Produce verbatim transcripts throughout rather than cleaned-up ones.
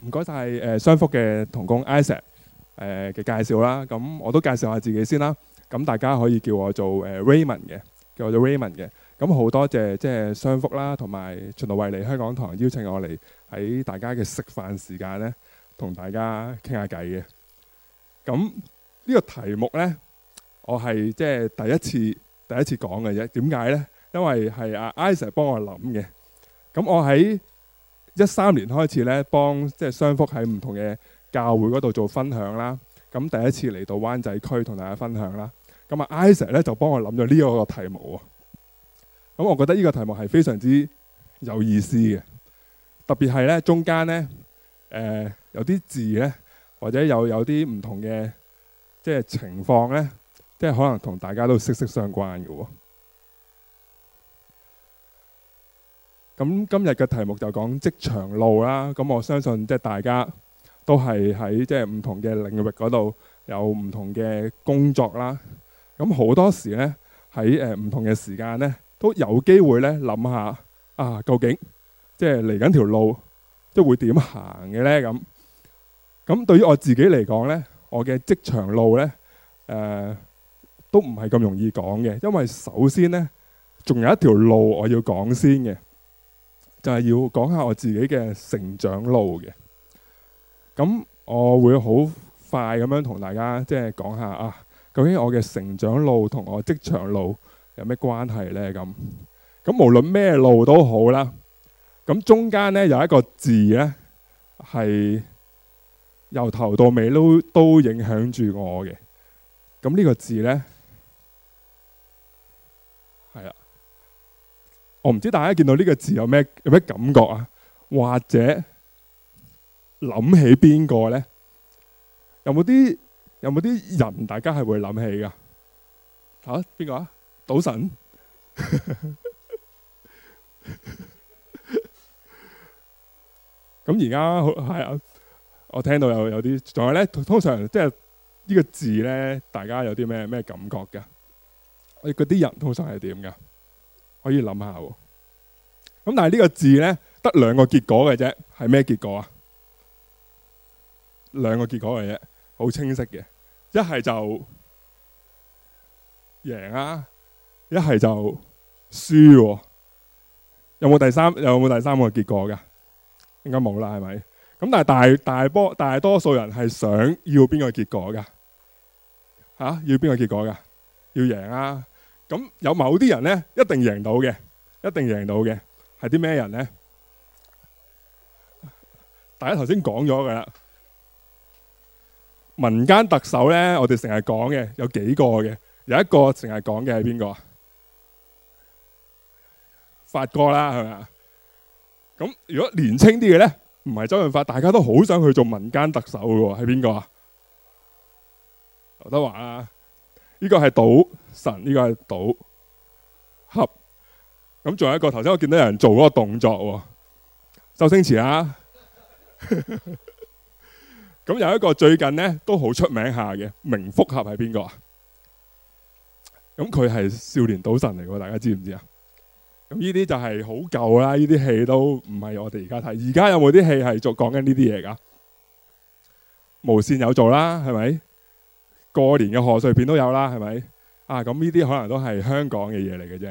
唔該晒誒雙福嘅同工 Isaac 誒嘅介紹啦。咁我都介紹下自己先啦。咁大家可以叫我做誒 Raymond 嘅，叫我做 Raymond 嘅。咁好多謝即係雙福啦，同埋循道衛理香港堂邀請我嚟喺大家嘅食飯時間咧，同大家傾下偈嘅。咁呢個題目咧，我係即係第一次第一次講嘅啫。點解咧？因為係阿 Isaac 幫我諗嘅。咁我喺一三年開始咧，幫即係雙福喺唔同嘅教會嗰度做分享啦。咁第一次嚟到灣仔區同大家分享啦。咁啊 Isaac 咧就幫我諗咗呢一個題目喎。咁我覺得呢個題目係非常之有意思嘅，特別係咧中間咧誒有啲字咧，或者有有啲唔同嘅即係情況咧，即係可能同大家都息息相關嘅喎。咁今日嘅題目就講職場路啦。咁我相信即係大家都係喺即係唔同嘅領域嗰度有唔同嘅工作啦。咁好多時咧喺誒唔同嘅時間咧，都有機會咧諗下啊，究竟即係嚟緊條路即係會點行嘅咧？咁咁對於我自己嚟講咧，我嘅職場路咧誒、呃、都唔係咁容易講嘅，因為首先咧仲有一條路我要講先嘅，就係、是、要講下我自己嘅成長路嘅。咁我會好快咁樣同大家即係講下啊，究竟我嘅成長路同我職場路有咩關係呢？咁咁無論咩路都好啦，咁中間呢有一個字呢係由頭到尾都都影響住我嘅。咁呢個字呢係啦，我唔知大家見到呢個字有咩有咩感覺啊？或者諗起邊個呢？有冇啲有冇啲人大家係會諗起噶？嚇邊個啊？賭神。咁而家係啊，我聽到有有啲，仲有咧，通常即係呢個字咧，大家有啲咩咩感覺㗎？我哋嗰啲人通常係點㗎？可以諗下喎。咁但係呢個字咧，得兩個結果嘅啫，係咩結果啊？兩個結果嘅啫，好清晰嘅。一係就贏啊，一係就輸喎。有冇第三？有冇第三個結果㗎？應該冇啦，係咪？咁但係大大波大多數人係想要邊個結果㗎？嚇、啊，要邊個結果㗎？要贏啊！咁有某啲人咧，一定贏到嘅，一定贏到嘅係啲咩人咧？大家頭先講咗㗎啦。民間特首咧，我哋成日講嘅有幾個嘅，有一個成日講嘅係邊個啊？發哥啦，係咪啊？咁如果年青啲嘅咧，唔係周潤發，大家都好想去做民間特首嘅喎，係邊個啊？劉德華啊，呢個係賭神，呢個係賭俠。咁仲有一個，頭先我見到有人做嗰個動作喎，周星馳啊。咁有一個最近咧都好出名下嘅名福俠係邊個啊？咁佢係少年賭神嚟喎，大家知唔知啊？咁呢啲就係好舊啦，呢啲戲都唔係我哋而家睇。而家有冇啲戲係做講緊呢啲嘢㗎？無線有做啦，係咪？過年嘅賀歲片都有啦，係咪？啊，咁呢啲可能都係香港嘅嘢嚟嘅啫。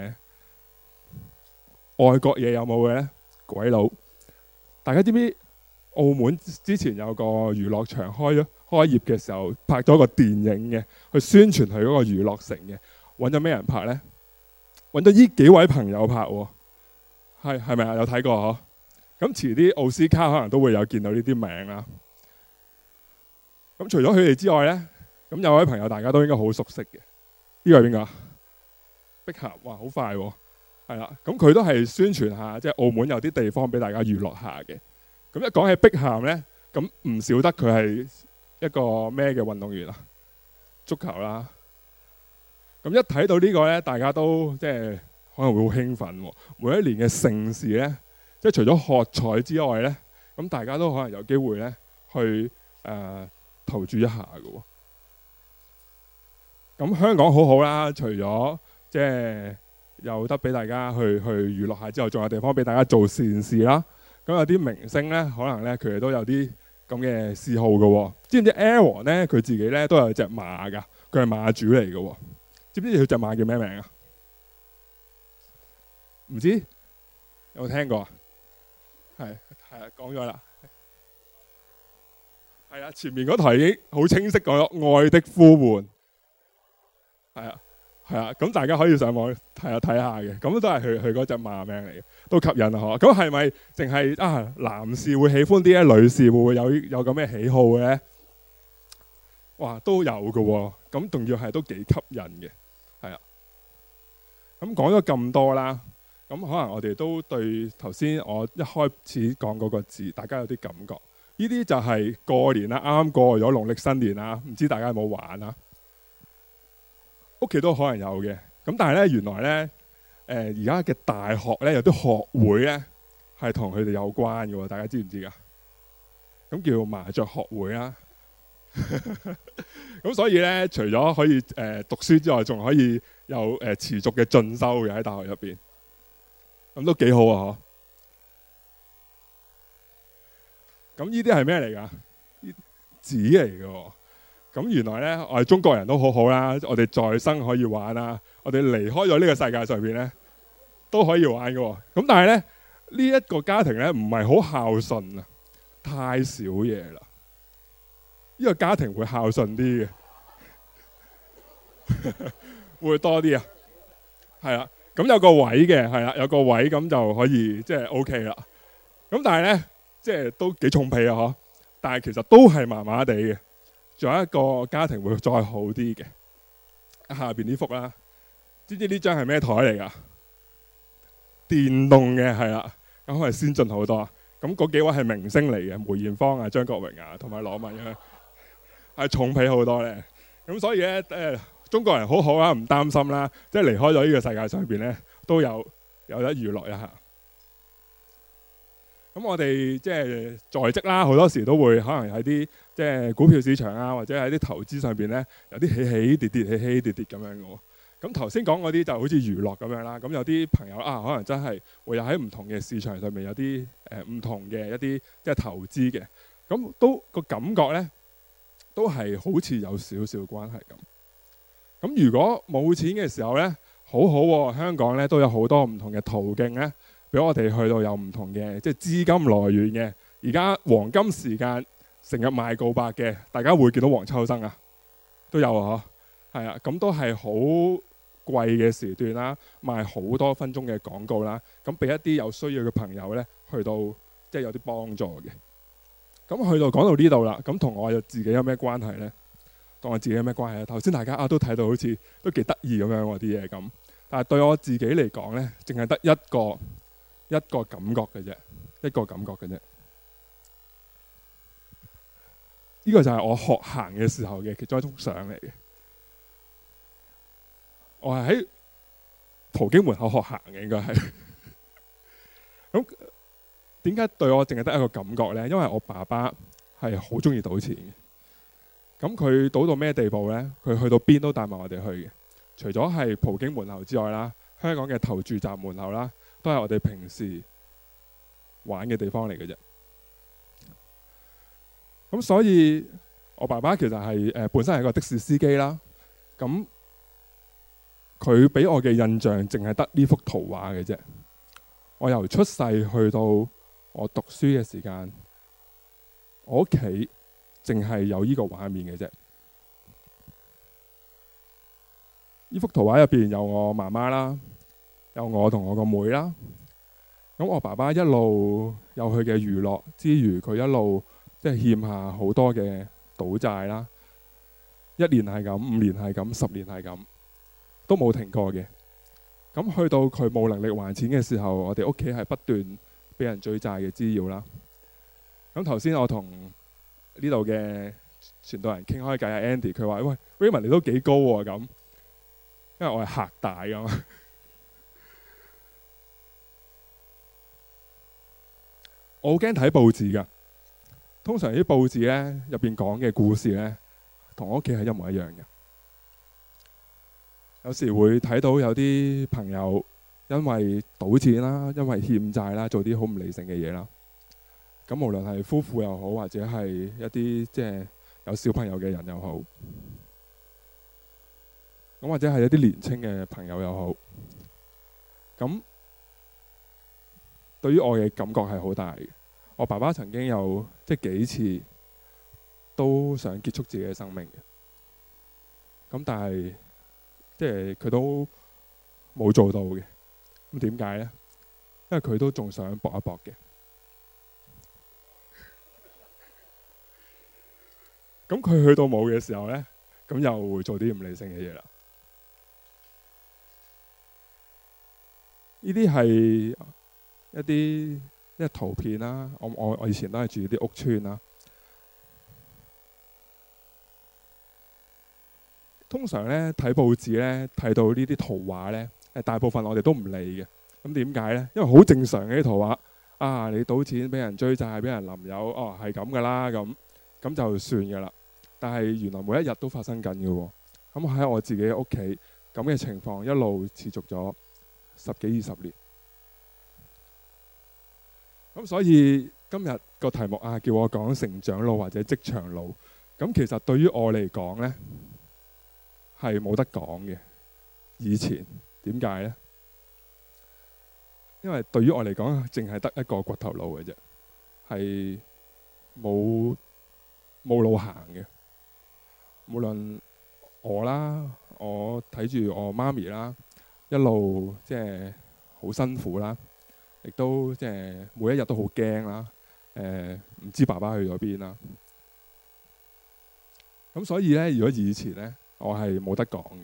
外國嘢有冇嘅咧？鬼佬，大家知唔知？澳門之前有個娛樂場開咗開業嘅時候，拍咗個電影嘅，去宣傳佢嗰個娛樂城嘅。揾咗咩人拍呢？揾咗呢幾位朋友拍喎，係係咪啊？有睇過嗬？咁遲啲奧斯卡可能都會有見到呢啲名啦。咁除咗佢哋之外呢，咁有位朋友大家都應該好熟悉嘅，呢個係邊個啊？碧咸，哇，好快喎，係啦。咁佢都係宣傳下，即係澳門有啲地方俾大家娛樂下嘅。咁一講起碧咸咧，咁唔少得佢係一個咩嘅運動員啊？足球啦。咁一睇到呢個咧，大家都即係可能會好興奮喎。每一年嘅盛事咧，即係除咗喝彩之外咧，咁大家都可能有機會咧去誒投注一下嘅喎。咁香港好好啦，除咗即係有得俾大家去去娛樂下之後，仲有地方俾大家做善事啦。咁有啲明星咧，可能咧佢哋都有啲咁嘅嗜好嘅喎。知唔知 Aaron 咧佢自己咧都有隻馬㗎，佢係馬主嚟嘅喎。知唔知佢隻馬叫咩名啊？唔知有冇聽過啊？係係啊，講咗啦。係啊，前面嗰台已經好清晰講咗愛的呼喚。係啊。係啊，咁大家可以上網睇下睇下嘅，咁都係佢佢嗰隻馬名嚟嘅，都吸引啊！嗬，咁係咪淨係啊男士會喜歡啲咧？女士會唔會有有咁嘅喜好嘅咧？哇，都有嘅喎，咁仲要係都幾吸引嘅，係啊。咁講咗咁多啦，咁可能我哋都對頭先我一開始講嗰個字，大家有啲感覺。呢啲就係過年啦，啱啱過咗農曆新年啦，唔知大家有冇玩啊？屋企都可能有嘅，咁但係咧原來咧，誒而家嘅大學咧有啲學會咧係同佢哋有關嘅喎，大家知唔知㗎？咁叫麻雀學會啦。咁所以咧，除咗可以誒、呃、讀書之外，仲可以有誒、呃、持續嘅進修嘅喺大學入邊，咁都幾好啊！嗬。咁呢啲係咩嚟㗎？紙嚟嘅喎。咁原來咧，我哋中國人都好好啦，我哋在生可以玩啦，我哋離開咗呢個世界上邊咧都可以玩嘅喎。咁但係咧，呢一個家庭咧唔係好孝順啊，太少嘢啦。呢個家庭會孝順啲嘅，會多啲啊。係啦，咁有個位嘅，係啦，有個位咁就可以即係 OK 啦。咁但係咧，即係都幾重皮啊，嗬。但係其實都係麻麻地嘅。仲有一個家庭會再好啲嘅，下邊呢幅啦，知唔知呢張係咩台嚟㗎？電動嘅係啦，咁係先進好多啊！咁嗰幾位係明星嚟嘅，梅艷芳啊、張國榮啊同埋羅文嘅，係重皮好多咧。咁所以咧，誒、呃、中國人好好啊，唔擔心啦，即係離開咗呢個世界上邊咧，都有有得娛樂一下。咁我哋即係在職啦，好多時都會可能喺啲即係股票市場啊，或者喺啲投資上邊咧，有啲起起跌跌、起起跌跌咁樣嘅喎。咁頭先講嗰啲就好似娛樂咁樣啦。咁有啲朋友啊，可能真係會有喺唔同嘅市場上面有啲誒唔同嘅一啲即係投資嘅。咁都個感覺咧，都係好似有少少關係咁。咁如果冇錢嘅時候咧，好好喎，香港咧都有好多唔同嘅途徑咧。俾我哋去到有唔同嘅即係資金來源嘅，而家黃金時間成日賣告白嘅，大家會見到黃秋生啊，都有啊，嗬，係啊，咁都係好貴嘅時段啦，賣好多分鐘嘅廣告啦，咁俾一啲有需要嘅朋友咧，去到即係有啲幫助嘅。咁去到講到呢度啦，咁同我又自己有咩關係咧？同我自己有咩關係咧？頭先大家啊都睇到好似都幾得意咁樣喎啲嘢咁，但係對我自己嚟講咧，淨係得一個。一個感覺嘅啫，一個感覺嘅啫。呢、這個就係我學行嘅時候嘅其中一幅相嚟嘅。我係喺葡京門口學行嘅，應該係。咁點解對我淨係得一個感覺呢？因為我爸爸係好中意賭錢嘅。咁佢賭到咩地步呢？佢去到邊都帶埋我哋去嘅。除咗係葡京門口之外啦，香港嘅投注站門口啦。都係我哋平時玩嘅地方嚟嘅啫。咁所以我爸爸其實係誒、呃、本身係個的士司機啦。咁佢俾我嘅印象淨係得呢幅圖畫嘅啫。我由出世去到我讀書嘅時間，我屋企淨係有呢個畫面嘅啫。呢幅圖畫入邊有我媽媽啦。有我同我個妹啦，咁我爸爸一路有佢嘅娛樂之餘，佢一路即係欠下好多嘅賭債啦。一年係咁，五年係咁，十年係咁，都冇停過嘅。咁去到佢冇能力還錢嘅時候，我哋屋企係不斷俾人追債嘅滋擾啦。咁頭先我同呢度嘅傳道人傾開偈，阿 Andy 佢話：喂 Raymond 你都幾高喎咁，因為我係嚇大㗎。我好驚睇報紙㗎，通常啲報紙咧入邊講嘅故事咧，同我屋企係一模一樣嘅。有時會睇到有啲朋友因為賭錢啦，因為欠債啦，做啲好唔理性嘅嘢啦， 咁無論係夫婦又好，或者係一啲即係有小朋友嘅人又好，咁或者係一啲年青嘅朋友又好，咁對於我嘅感覺係好大嘅。我爸爸曾經有即係幾次都想結束自己嘅生命嘅，咁但係即係佢都冇做到嘅。咁點解呢？因為佢都仲想搏一搏嘅。咁佢去到冇嘅時候呢，咁又會做啲唔理性嘅嘢啦。呢啲係一啲一啲圖片啦。我我我以前都係住啲屋邨啦。通常咧睇報紙咧睇到呢啲圖畫咧，誒大部分我哋都唔理嘅。咁點解咧？因為好正常嘅啲圖畫啊，你賭錢俾人追債，俾人淋油，哦係咁噶啦，咁咁就算噶啦。但係原來每一日都發生緊嘅喎。咁喺我自己屋企咁嘅情況一路持續咗十幾二十年。咁所以今日個題目啊，叫我講成長路或者職場路。咁其實對於我嚟講呢，係冇得講嘅。以前點解呢？因為對於我嚟講，淨係得一個掘頭路嘅啫，係冇冇路行嘅。無論我啦，我睇住我媽咪啦，一路即係好辛苦啦，亦都即係每一日都好驚啦。誒、呃，唔知爸爸去咗邊啦。咁所以呢，如果以前呢，我係冇得講嘅。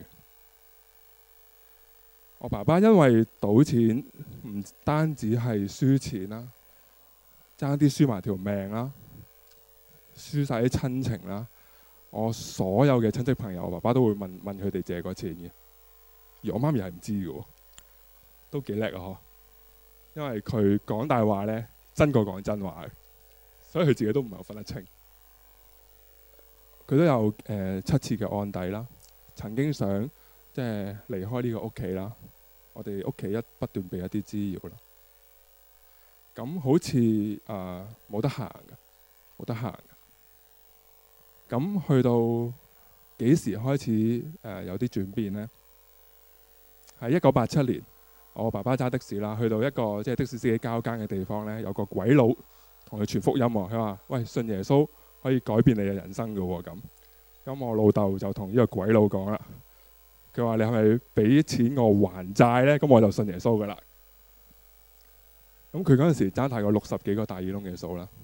我爸爸因為賭錢，唔單止係輸錢啦，爭啲輸埋條命啦，輸晒啲親情啦。我所有嘅親戚朋友，我爸爸都會問問佢哋借過錢嘅，而我媽咪係唔知嘅，都幾叻啊！嗬，因為佢講大話呢，真過講真話嘅，所以佢自己都唔係好分得清。佢都有誒、呃、七次嘅案底啦，曾經想即係離開呢個屋企啦，我哋屋企一不斷被一啲滋擾啦，咁好似誒冇得行嘅，冇得行。咁去到幾時開始誒、呃、有啲轉變呢？喺一九八七年，我爸爸揸的士啦，去到一個即係的士司機交更嘅地方呢，有個鬼佬同佢傳福音喎。佢話：喂，信耶穌可以改變你嘅人生㗎喎。咁咁我老豆就同呢個鬼佬講啦，佢話：你係咪俾錢我還債呢？咁我就信耶穌㗎啦。咁佢嗰陣時爭大概六十幾個大耳窿嘅數啦。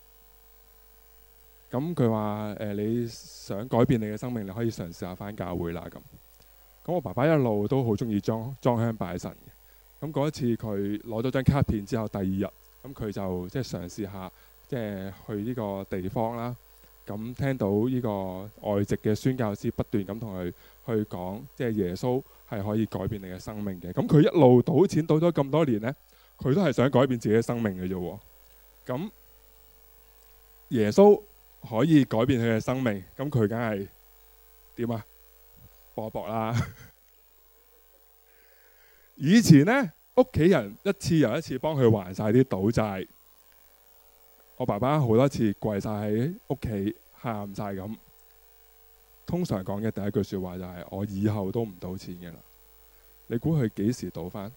咁佢話：誒，你想改變你嘅生命，你可以嘗試下返教會啦。咁咁我爸爸一路都好中意裝裝香拜神嘅。咁嗰一次佢攞咗張卡片之後，第二日咁佢就即係嘗試下即係去呢個地方啦。咁聽到呢個外籍嘅宣教師不斷咁同佢去講，即係耶穌係可以改變你嘅生命嘅。咁佢一路賭錢賭咗咁多年呢，佢都係想改變自己嘅生命嘅啫。咁耶穌可以改變佢嘅生命，咁佢梗係點啊？搏一搏啦！以前呢，屋企人一次又一次幫佢還晒啲賭債，我爸爸好多次跪晒喺屋企喊晒咁。通常講嘅第一句說話就係：我以後都唔賭錢嘅啦。你估佢幾時賭翻？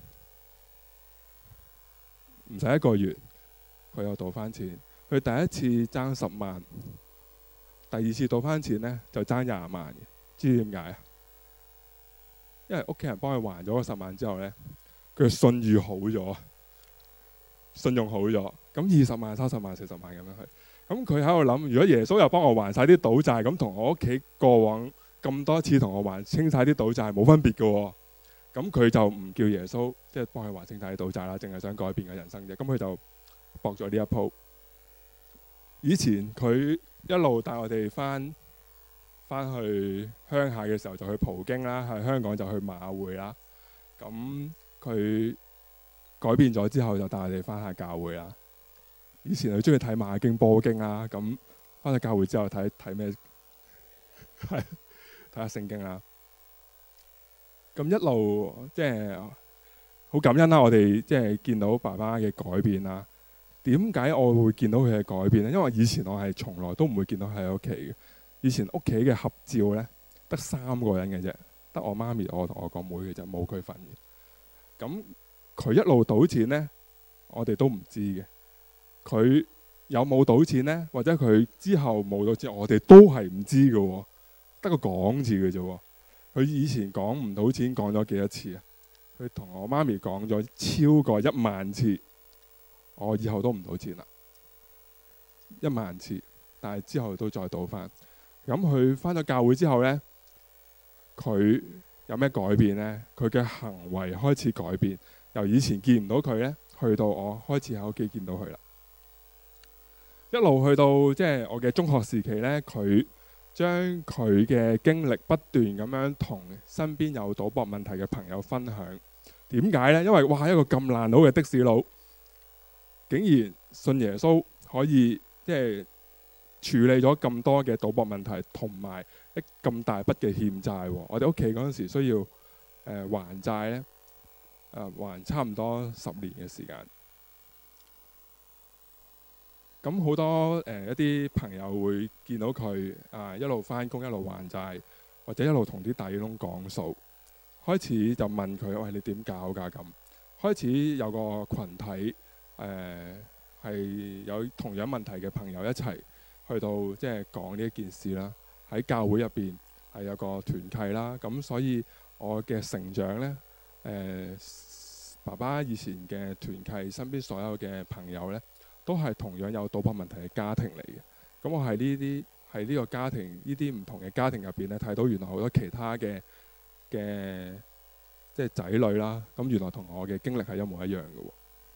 唔使一個月，佢又賭翻錢。佢第一次爭十萬，第二次賭翻錢呢，就爭廿萬嘅。知唔知點解啊？因為屋企人幫佢還咗個十萬之後呢，佢信譽好咗，信用好咗。咁二十萬、三十萬、四十萬咁樣去。咁佢喺度諗：如果耶穌又幫我還晒啲賭債，咁同我屋企過往咁多次同我還清晒啲賭債冇分別嘅喎。咁佢就唔叫耶穌即係幫佢還清晒啲賭債啦，淨係想改變嘅人生啫。咁佢就搏咗呢一鋪。以前佢一路帶我哋翻翻去鄉下嘅時候就去葡京啦，喺香港就去馬會啦。咁佢改變咗之後就帶我哋翻下教會啦。以前佢中意睇馬經波經啦，咁翻去教會之後睇睇咩？係睇下聖經啦。咁一路即係好感恩啦，我哋即係見到爸爸嘅改變啦。 點解我會見到佢嘅改變呢？因為以前我係從來都唔會見到佢喺屋企嘅。以前屋企嘅合照呢，得三個人嘅啫，得我媽咪、我同我個妹嘅啫，冇佢份嘅。咁佢一路賭錢呢，我哋都唔知嘅。佢有冇賭錢呢？或者佢之後冇賭錢，我哋都係唔知嘅喎，得個講字嘅啫喎。佢以前講唔賭錢講咗幾多次啊？佢同我媽咪講咗超過一萬次，我以後都唔賭錢啦，一萬次。但係之後都再賭翻。咁佢翻咗教會之後呢，佢有咩改變呢？佢嘅行為開始改變，由以前見唔到佢呢，去到我開始喺屋企見到佢啦。一路去到即係、就是、我嘅中學時期呢，佢將佢嘅經歷不斷咁樣同身邊有賭博問題嘅朋友分享。點解呢？因為哇，一個咁爛佬嘅的士佬，竟然信耶穌，可以即係處理咗咁多嘅賭博問題，同埋一咁大筆嘅欠債。我哋屋企嗰陣時需要誒、呃、還債咧，誒、呃、還差唔多十年嘅時間。咁好多誒、呃、一啲朋友會見到佢啊，一路返工一路還債，或者一路同啲弟兄講數，開始就問佢：喂，你點搞㗎？咁開始有個群體誒係、呃、有同樣問題嘅朋友一齊。去到即係講呢一件事啦，喺教會入邊係有個團契啦，咁所以我嘅成長呢，誒、呃、爸爸以前嘅團契身邊所有嘅朋友呢，都係同樣有賭博問題嘅家庭嚟嘅。咁我喺呢啲喺呢個家庭呢啲唔同嘅家庭入邊呢，睇到原來好多其他嘅嘅即係仔女啦，咁原來同我嘅經歷係一模一樣嘅喎。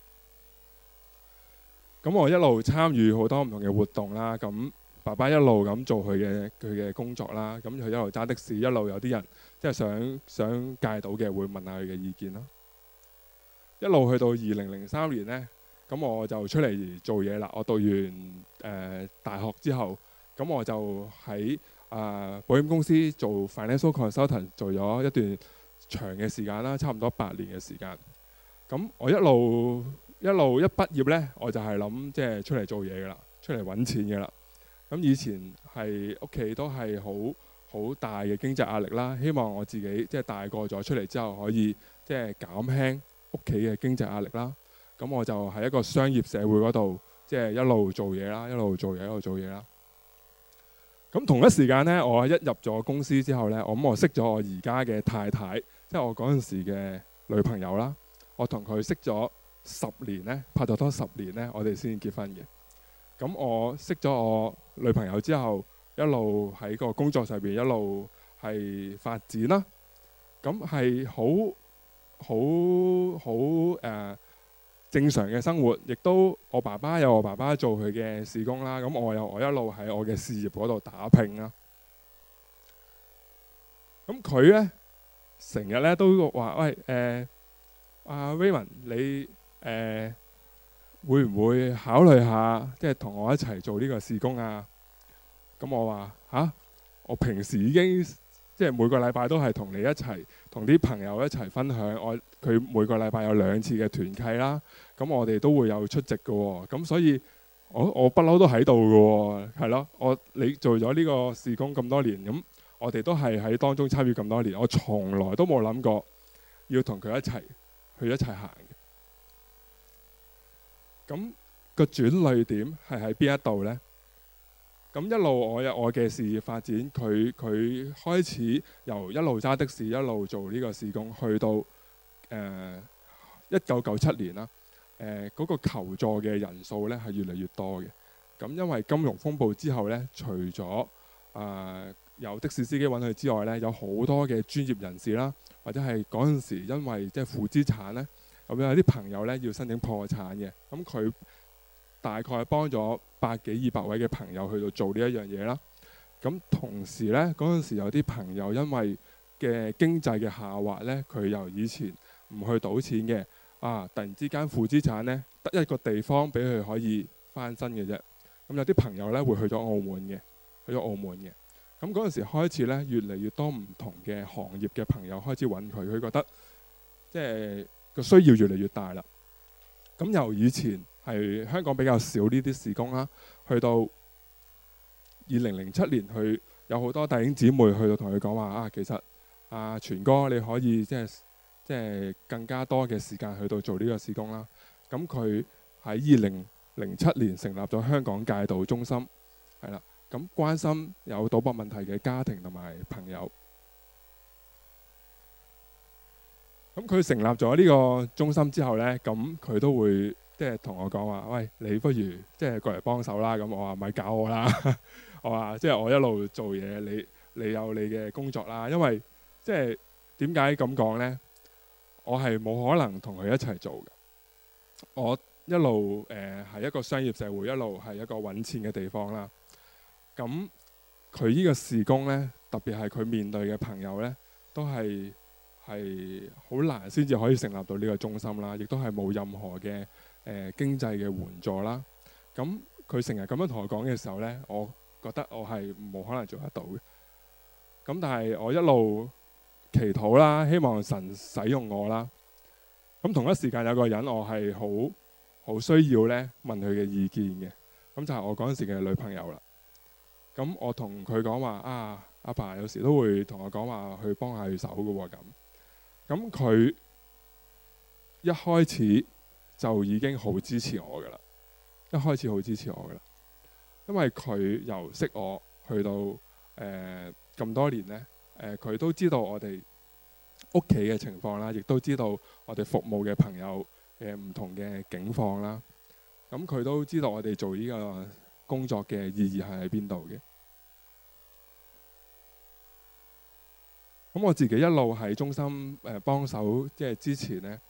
咁我一路參與好多唔同嘅活動啦，咁爸爸一路咁做佢嘅佢嘅工作啦，咁佢一路揸的士，一路有啲人即係想想戒賭嘅會問下佢嘅意見啦。一路去到二零零三年呢，咁我就出嚟做嘢啦。我讀完誒、呃、大學之後，咁我就喺啊、呃、保險公司做 financial consultant 做咗一段長嘅時間啦，差唔多八年嘅時間。咁我一路一路一畢業呢，我就係諗即係出嚟做嘢㗎啦，出嚟揾錢㗎啦。咁以前係屋企都係好好大嘅經濟壓力啦，希望我自己即係大個咗出嚟之後可以即係減輕屋企嘅經濟壓力啦。咁我就喺一個商業社會嗰度即係一路做嘢啦，一路做嘢一路做嘢啦。咁同一時間呢，我一入咗公司之後呢，我咁我識咗我而家嘅太太，即係我嗰陣時嘅女朋友啦。我同佢識咗十年呢，拍咗拖十年呢，我哋先結婚嘅。咁我識咗我女朋友之後，一路喺個工作上邊一路係發展啦。咁係好好好誒正常嘅生活，亦都我爸爸有我爸爸做佢嘅事工啦。咁我有我一路喺我嘅事業嗰度打拼啦。咁佢呢，成日咧都話：喂誒。呃阿、uh, Raymond，你誒、呃、會唔會考慮下，即係同我一齊做呢個事工啊？咁我話吓，我平時已經即係每個禮拜都係同你一齊，同啲朋友一齊分享。我佢每個禮拜有兩次嘅團契啦，咁我哋都會有出席嘅喎。咁所以我我不嬲都喺度嘅喎，係咯。我你做咗呢個事工咁多年，咁我哋都係喺當中參與咁多年，我從來都冇諗過要同佢一齊。去一齊行嘅，咁個轉捩點係喺邊一度呢？咁一路我有我嘅事業發展，佢佢開始由一路揸的士一路做呢個事工，去到誒一九九七年啦。誒、呃、嗰、嗰個求助嘅人數呢係越嚟越多嘅。咁因為金融風暴之後呢，除咗啊、呃、有的士司機揾佢之外呢，有好多嘅專業人士啦。或者係嗰陣時，因為即係負資產咧，咁有啲朋友咧要申請破產嘅，咁佢大概幫咗百幾二百位嘅朋友去到做呢一樣嘢啦。咁同時咧，嗰陣時有啲朋友因為嘅經濟嘅下滑咧，佢由以前唔去賭錢嘅，啊突然之間負資產咧，得一個地方俾佢可以翻身嘅啫。咁有啲朋友咧會去咗澳門嘅，去咗澳門嘅。咁嗰陣時開始咧，越嚟越多唔同嘅行業嘅朋友開始揾佢，佢覺得即係個需要越嚟越大啦。咁由以前係香港比較少呢啲事工啦。去到二零零七年，去有好多弟兄姊妹去到同佢講話啊，其實啊全哥你可以即係即係更加多嘅時間去到做呢個事工啦。咁佢喺二零零七年成立咗香港戒賭中心，係啦，咁關心有賭博問題嘅家庭同埋朋友。咁佢成立咗呢個中心之後呢，咁佢都會即係同我講話，喂，你不如即係過嚟幫手啦。咁我話咪搞我啦，我話即係我一路做嘢，你你有你嘅工作啦。因為即係點解咁講呢？我係冇可能同佢一齊做嘅。我一路誒係一個商業社會，一路係一個揾錢嘅地方啦。咁佢呢個事工呢，特別係佢面對嘅朋友呢，都係係好難先至可以成立到呢個中心啦，亦都係冇任何嘅誒、呃、經濟嘅援助啦。咁佢成日咁樣同我講嘅時候呢，我覺得我係冇可能做得到嘅。咁但係我一路祈禱啦，希望神使用我啦。咁同一時間有個人我係好好需要呢問佢嘅意見嘅，咁就係我嗰陣時嘅女朋友啦。咁我同佢講話啊，阿爸有時都會同我講話去幫下佢手嘅喎咁。咁佢一開始就已經好支持我㗎啦，一開始好支持我㗎啦，因為佢由識我去到誒咁、呃、多年呢，誒、呃、佢都知道我哋屋企嘅情況啦，亦都知道我哋服務嘅朋友嘅唔同嘅境況啦。咁佢都知道我哋做呢個工作嘅意義係喺邊度嘅。咁我自己一路喺中心誒幫手，即係之前呢。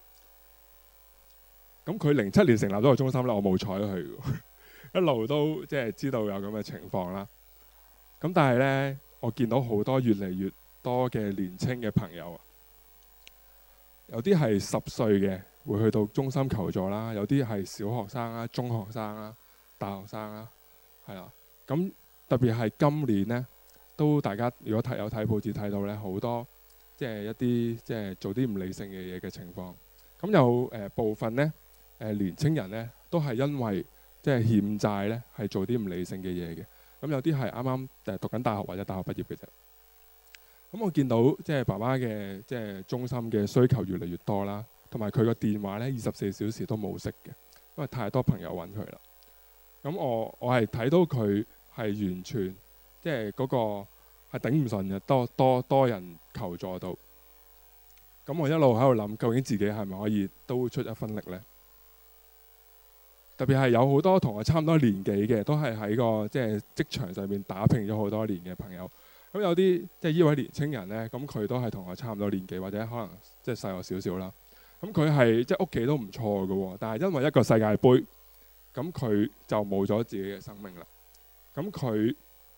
咁佢零七年成立咗個中心啦，我冇睬佢，一路都即係知道有咁嘅情況啦。咁但係呢，我見到好多越嚟越多嘅年青嘅朋友，有啲係十歲嘅會去到中心求助啦，有啲係小學生啦、中學生啦、大學生啦，係啦。咁特別係今年呢。都大家如果睇有睇報紙睇到咧，好多即係一啲即係做啲唔理性嘅嘢嘅情況。咁有誒、呃、部分咧誒、呃、年青人咧都係因為即係欠債咧係做啲唔理性嘅嘢嘅。咁有啲係啱啱誒讀緊大學或者大學畢業嘅啫。咁我見到即係爸爸嘅即係中心嘅需求越嚟越多啦，同埋佢個電話咧二十四小時都冇熄嘅，因為太多朋友揾佢啦。咁我我係睇到佢係完全。即係嗰個係頂唔順嘅，多多多人求助到。咁我一路喺度諗，究竟自己係咪可以都出一分力呢？特別係有好多同我差唔多年紀嘅，都係喺個即係職場上面打拼咗好多年嘅朋友。咁有啲即係呢位年青人呢，咁佢都係同我差唔多年紀，或者可能即係細我少少啦。咁佢係即係屋企都唔錯嘅，但係因為一個世界盃，咁佢就冇咗自己嘅生命啦。咁佢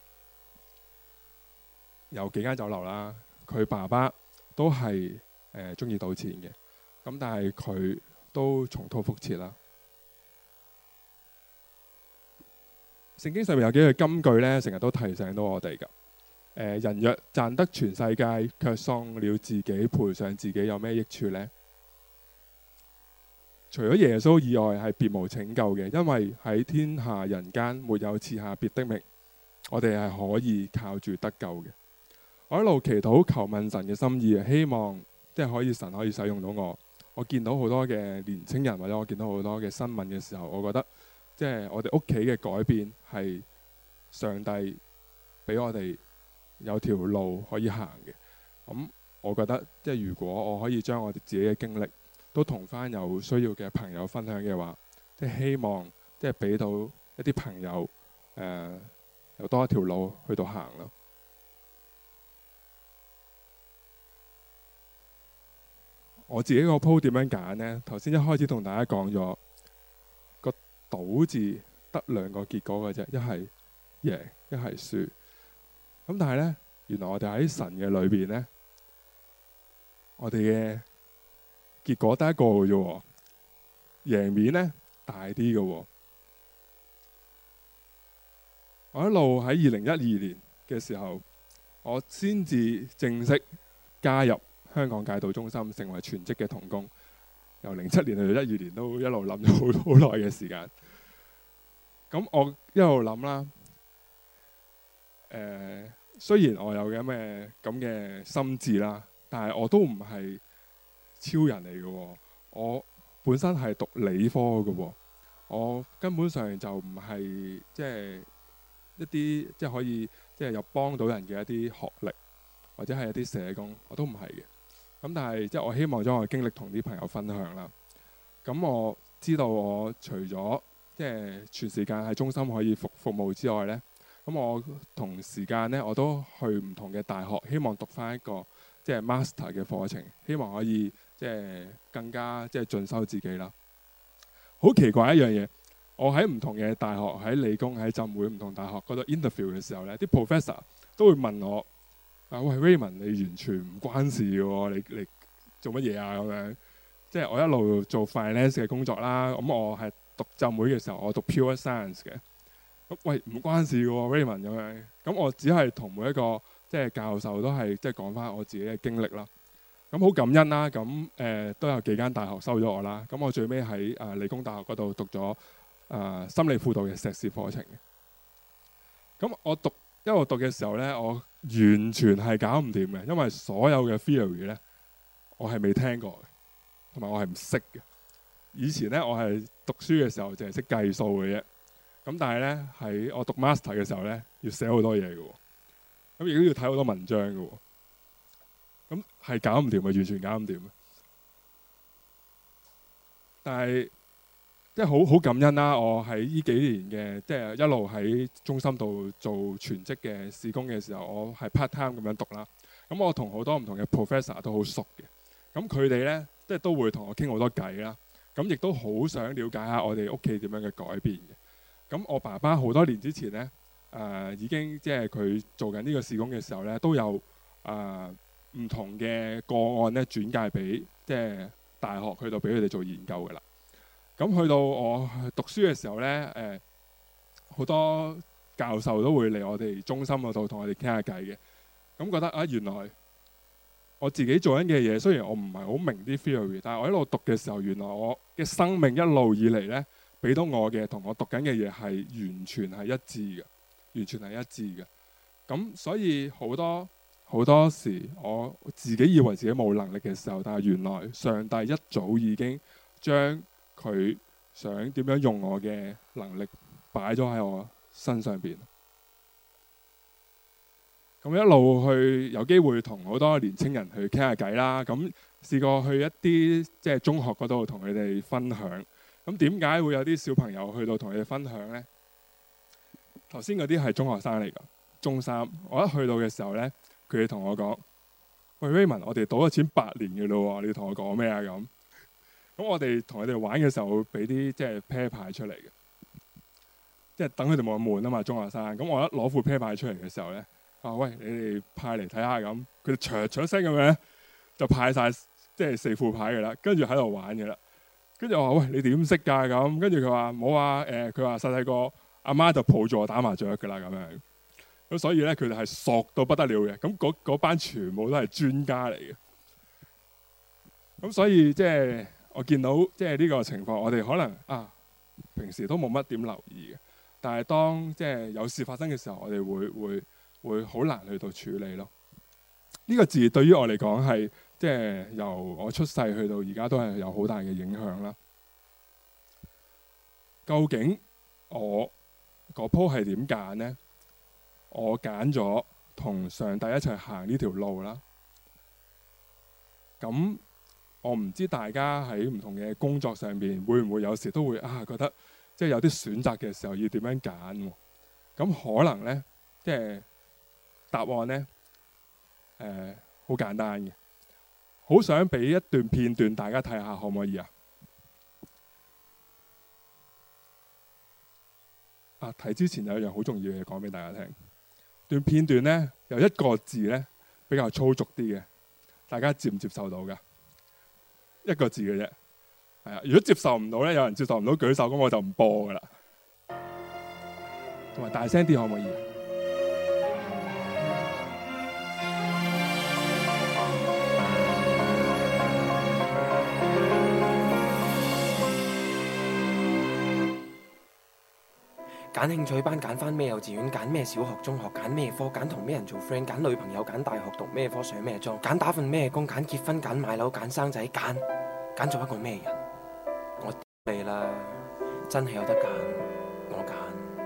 有幾間酒樓啦，佢爸爸都係誒中意賭錢嘅，咁但係佢都重蹈覆轍啦。聖經上面有幾句金句呢，成日都提醒到我哋㗎。誒，人若賺得全世界，卻喪了自己，賠上自己，有咩益處呢？除咗耶穌以外，係別無拯救嘅，因為喺天下人間沒有賜下別的名，我哋係可以靠住得救嘅。我一路祈禱求問神嘅心意，希望即係可以神可以使用到我。我見到好多嘅年青人，或者我見到好多嘅新聞嘅時候，我覺得即係我哋屋企嘅改變係上帝俾我哋有條路可以行嘅。咁我覺得即係如果我可以將我哋自己嘅經歷都同翻有需要嘅朋友分享嘅話，即係希望即係俾到一啲朋友誒、呃、有多一條路去到行咯。我自己個鋪點樣揀呢？頭先一開始同大家講咗個賭字得兩個結果嘅啫，一係贏，一係輸。咁但係呢，原來我哋喺神嘅裏邊呢，我哋嘅結果得一個嘅啫，贏面呢大啲嘅喎。我一路喺二零一二年嘅時候，我先至正式加入香港戒賭中心，成為全職嘅同工。 由零七年去到一二年都一路諗咗好好耐嘅時間。咁我一路諗啦，誒、呃、雖然我有咁嘅咁嘅心智啦，但係我都唔係超人嚟嘅喎。我本身係讀理科嘅喎，我根本上就唔係即係一啲即係可以即係有幫到人嘅一啲學歷，或者係一啲社工，我都唔係嘅。咁但係即係我希望將我嘅經歷同啲朋友分享啦。咁我知道我除咗即係全時間喺中心可以服服務之外呢，咁我同時間呢，我都去唔同嘅大學，希望讀翻一個即係 master 嘅課程，希望可以即係更加即係進修自己啦。好奇怪一樣嘢，我喺唔同嘅大學，喺理工、喺浸會唔同大學嗰度 interview 嘅時候呢，啲 professor 都會問我：啊喂 Raymond，你完全唔關事嘅喎，你你做乜嘢啊？咁樣即係我一路做 finance 嘅工作啦。咁我係讀浸會嘅時候，我讀 pure science 嘅。咁喂，唔關事嘅喎 Raymond 咁樣。咁我只係同每一個即係教授都係即係講翻我自己嘅經歷啦。咁好感恩啦。咁誒、呃、都有幾間大學收咗我啦。咁我最尾喺誒理工大學嗰度讀咗誒、呃、心理輔導嘅碩士課程嘅。咁我讀一路讀嘅時候呢，我完全係搞唔掂嘅，因為所有嘅 theory 呢，我係未聽過嘅，同埋我係唔識嘅。以前呢，我係讀書嘅時候淨係識計數嘅啫。咁但係呢，喺我讀 master 嘅時候呢，要寫好多嘢嘅喎，咁亦都要睇好多文章嘅喎。咁係搞唔掂嘅，完全搞唔掂。但係即係好好感恩啦！我喺呢幾年嘅即係一路喺中心度做全職嘅事工嘅時候，我係 part time 咁樣讀啦。咁我同好多唔同嘅 professor 都好熟嘅。咁佢哋呢，即係都會同我傾好多偈啦。咁亦都好想了解下我哋屋企點樣嘅改變嘅。咁我爸爸好多年之前呢，誒、呃、已經即係佢做緊呢個事工嘅時候呢，都有誒唔、呃、同嘅個案呢轉介俾即係大學去到俾佢哋做研究㗎啦。咁去到我讀書嘅時候呢，誒、呃、好多教授都會嚟我哋中心嗰度同我哋傾下偈嘅。咁覺得啊，原來我自己做緊嘅嘢，雖然我唔係好明啲 theory， 但係我一路讀嘅時候，原來我嘅生命一路以嚟呢，俾到我嘅同我讀緊嘅嘢係完全係一致嘅，完全係一致嘅。咁所以好多好多時，我自己以為自己冇能力嘅時候，但係原來上帝一早已經將佢想點樣用我嘅能力擺咗喺我身上邊。咁一路去有機會同好多年青人去傾下偈啦。咁試過去一啲即係中學嗰度同佢哋分享。咁點解會有啲小朋友去到同佢哋分享呢？頭先嗰啲係中學生嚟㗎，中三。我一去到嘅時候呢，佢哋同我講：喂 Raymond，我哋賭咗錢八年嘅咯喎，你同我講咩啊？咁咁我哋同佢哋玩嘅時候會俾啲即係啤牌出嚟嘅，即係等佢哋冇咁悶啊嘛，中學生。咁我一攞副啤牌出嚟嘅時候呢，啊喂，你哋派嚟睇下咁，佢哋唰唰聲咁樣就派晒即係四副牌嘅啦，跟住喺度玩嘅啦。跟住我話：喂，你點識㗎？咁跟住佢話冇啊。誒，佢話細細個阿媽就抱住我打麻雀㗎啦，咁樣。咁所以咧，佢哋係熟到不得了嘅。咁嗰班全部都係專家嚟嘅。咁所以即係我見到即係呢個情況，我哋可能啊平時都冇乜點留意嘅，但係當即係有事發生嘅時候，我哋會會會好難去到處理咯。呢個字對於我嚟講係即係由我出世去到而家都係有好大嘅影響啦。究竟我嗰鋪係點揀呢？我揀咗同上帝一齊行呢條路啦。咁我唔知大家喺唔同嘅工作上邊會唔會有時都會啊覺得即係有啲選擇嘅時候要點樣揀？咁可能呢，即係答案呢，誒好簡單嘅。好想俾一段片段大家睇下，可唔可以啊？啊，睇之前有一樣好重要嘅嘢講俾大家聽。段片段呢，有一個字呢比較粗俗啲嘅，大家接唔接受到㗎？一個字嘅啫，係啊。如果接受唔到呢，有人接受唔到舉手，咁我就唔播㗎啦。同埋大聲啲可唔可以？ 揀興趣班，揀翻咩幼稚園，揀咩小學中學，揀咩科，揀同咩人做 friend， 揀女朋友，揀大學讀咩科，上咩莊，揀打份咩工，揀結婚，揀買樓，揀生仔，揀揀做一個咩人。我你啦，真係有得揀，我揀。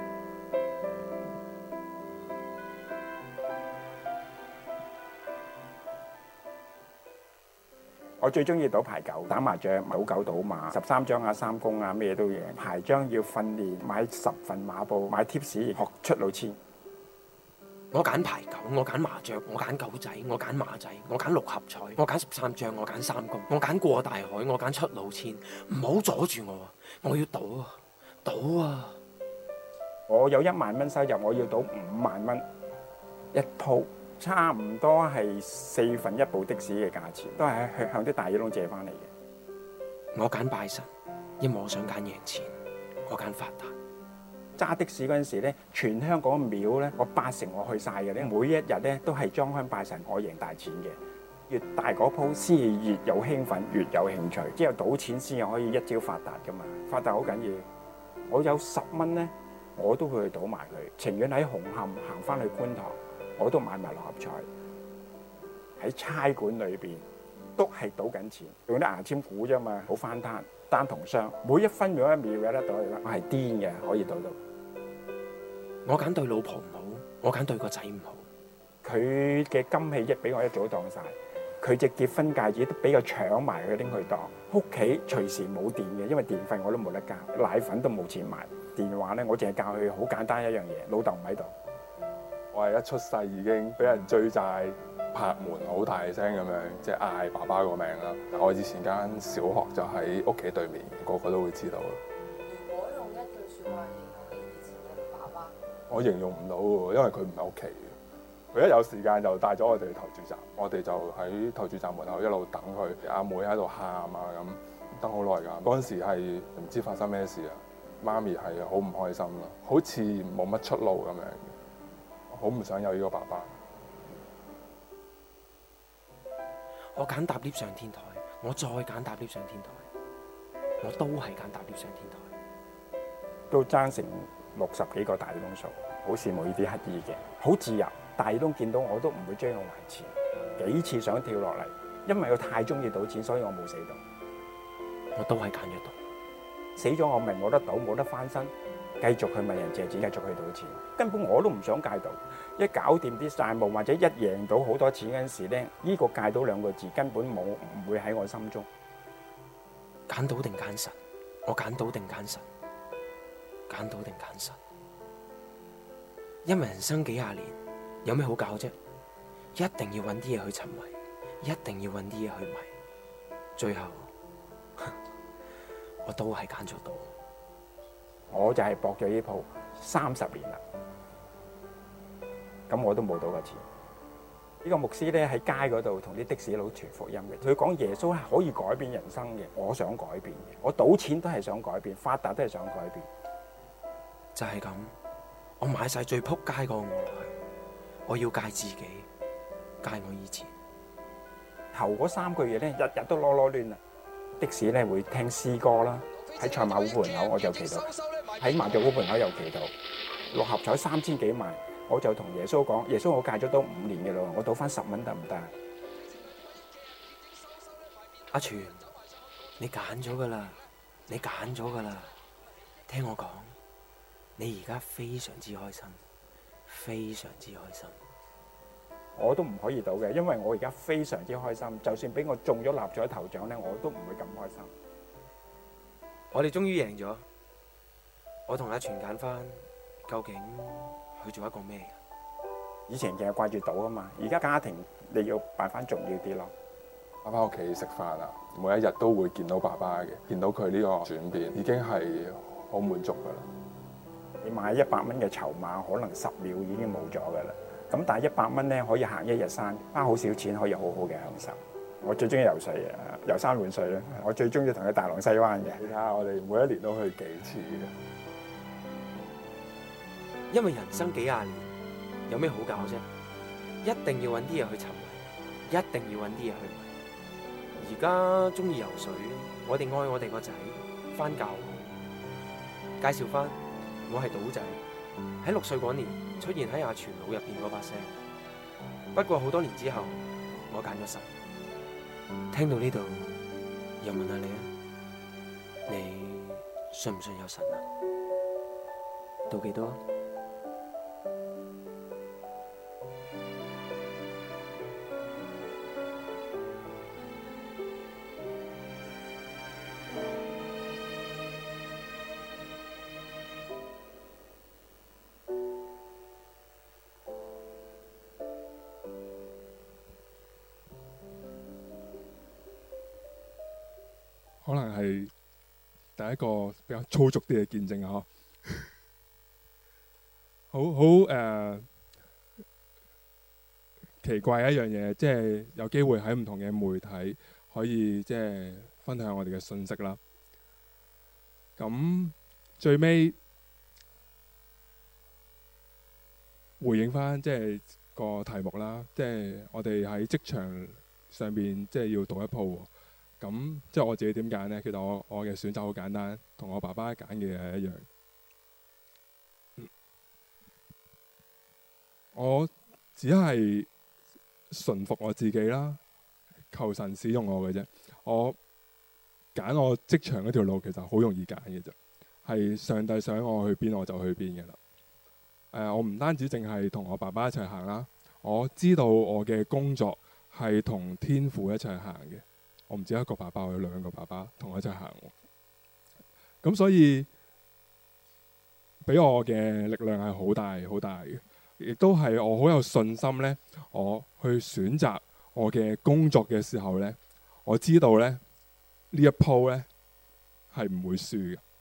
我最中意賭牌九，打麻雀、賭狗、賭馬，十三張啊、三公啊，咩都贏。牌張要訓練，買十份馬報，買貼士，學出老千。 我揀牌九，我揀麻雀，我揀狗仔，我揀馬仔，我揀六合彩，我揀十三張，我揀三公，我揀過大海，我揀出老千。唔好阻住我，我要賭啊，賭啊！ 我有一萬蚊收入，我要賭五萬蚊一鋪。差唔多係四分一部的士嘅價錢，都係向啲大耳窿借翻嚟嘅。 我揀拜神，因為我想揀贏錢。我揀發達。 揸的士嗰陣時咧，全香港廟咧，我八成我去晒嘅咧，每一日咧都係裝香拜神，我贏大錢嘅。越大嗰鋪先越有興奮，越有興趣。之後賭錢先可以一朝發達噶嘛，發達好緊要。我有十蚊咧，我都會去賭埋佢，情願喺紅磡行翻去觀塘。我都買埋六合彩，喺差館裏邊都係賭緊錢，用啲牙籤估啫嘛，好翻攤單同雙，每一分每一秒有得賭嚟啦，我係癲嘅，可以賭到。 我揀對老婆唔好，我揀對個仔唔好。 佢嘅金器一俾我一早當晒，佢隻結婚戒指都俾我搶埋佢拎去當。屋企隨時冇電嘅，因為電費我都冇得交，奶粉都冇錢買。電話咧，我淨係教佢好簡單一樣嘢，老豆唔喺度。 我係一出世已經俾人追債，拍門好大聲咁樣，即係嗌爸爸個名啦。我以前間小學就喺屋企對面，個個都會知道。 如果用一句説話形容你以前嘅爸爸， 我形容唔到喎，因為佢唔喺屋企。佢一有時間就帶咗我哋去投注站，我哋就喺投注站門口一路等佢。阿妹喺度喊啊咁，等好耐㗎。嗰陣時係唔知發生咩事啊，媽咪係好唔開心咯，好似冇乜出路咁樣。好唔想有呢個爸爸。 我揀搭 lift 上天台，我再揀搭 lift 上天台，我都係揀搭 lift 上天台。 都爭成六十幾個大耳窿數，好羨慕呢啲乞兒嘅，好自由。大耳窿見到我都唔會追我還錢，幾次想跳落嚟，因為我太中意賭錢，所以我冇死到。 我都係揀咗賭， 死咗我咪冇得賭，冇得翻身。繼續去問人借錢，繼續去賭錢，根本我都唔想戒賭。一搞掂啲債務或者一贏到好多錢嗰陣時咧，呢個戒賭兩個字根本冇唔會喺我心中。 揀賭定揀神？我揀賭定揀神？揀賭定揀神？因為人生幾廿年，有咩好搞啫？一定要揾啲嘢去沉迷，一定要揾啲嘢去迷，最後我都係揀咗賭。 我就係搏咗呢鋪三十年啦，咁我都冇賭過錢。呢個牧師咧喺街嗰度同啲的士佬傳福音嘅，佢講耶穌係可以改變人生嘅。我想改變嘅，我賭錢都係想改變，發達都係想改變。 就係咁，我買晒最撲街嗰個我落去，我要戒自己，戒我以前。 頭嗰三個月咧，日日都囉囉攣啦。的士咧會聽詩歌啦，喺賽馬會門口我就祈禱，喺麻雀會門口又祈禱。六合彩三千幾萬，我就同耶穌講：耶穌，我戒咗賭五年嘅咯，我賭翻十蚊得唔得？ 阿全，你揀咗噶啦，你揀咗噶啦。聽我講，你而家非常之開心，非常之開心。 我都唔可以賭嘅，因為我而家非常之開心。就算俾我中咗六合彩頭獎咧，我都唔會咁開心。 我哋終於贏咗，我同阿全揀翻，究竟去做一個咩人？ 以前淨係掛住賭啊嘛，而家家庭你要擺翻重要啲咯。 翻返屋企食飯啊，每一日都會見到爸爸嘅，見到佢呢個轉變，已經係好滿足噶啦。 你買一百蚊嘅籌碼，可能十秒已經冇咗噶啦。咁但係一百蚊咧，可以行一日山，花好少錢可以好好嘅享受。我最中意游水啊，遊山玩水咧。我最中意同佢大浪西灣嘅。 你睇下，我哋每一年都去幾次嘅。 因為人生幾廿年，有咩好搞啫？一定要揾啲嘢去沉迷，一定要揾啲嘢去迷。而家中意游水，我哋愛我哋個仔，翻教會介紹翻我係賭仔，喺六歲嗰年出現喺阿全腦入邊嗰把聲。不過好多年之後，我揀咗神。聽到呢度，又問下你啊，你信唔信有神啊？到幾多？ 可能係第一個比較粗俗啲嘅見證啊！好好誒、呃、奇怪一樣嘢，即係有機會喺唔同嘅媒體可以即係分享我哋嘅信息啦。咁最尾回應返即係個題目啦，即係我哋喺職場上邊即係要賭一鋪。咁即係我自己點揀呢？其實我我嘅選擇好簡單，同我爸爸揀嘅係一樣。我只係順服我自己啦，求神使用我嘅啫。我揀我職場嗰條路其實好容易揀嘅啫，係上帝想我去邊我就去邊嘅啦。誒，我唔單止淨係同我爸爸一齊行啦，我知道我嘅工作係同天父一齊行嘅。我唔止一個爸爸，我有兩個爸爸同我一齊行。咁所以俾我嘅力量係好大好大嘅，亦都係我好有信心呢。我去選擇我嘅工作嘅時候呢，我知道呢呢一鋪呢係唔會輸嘅。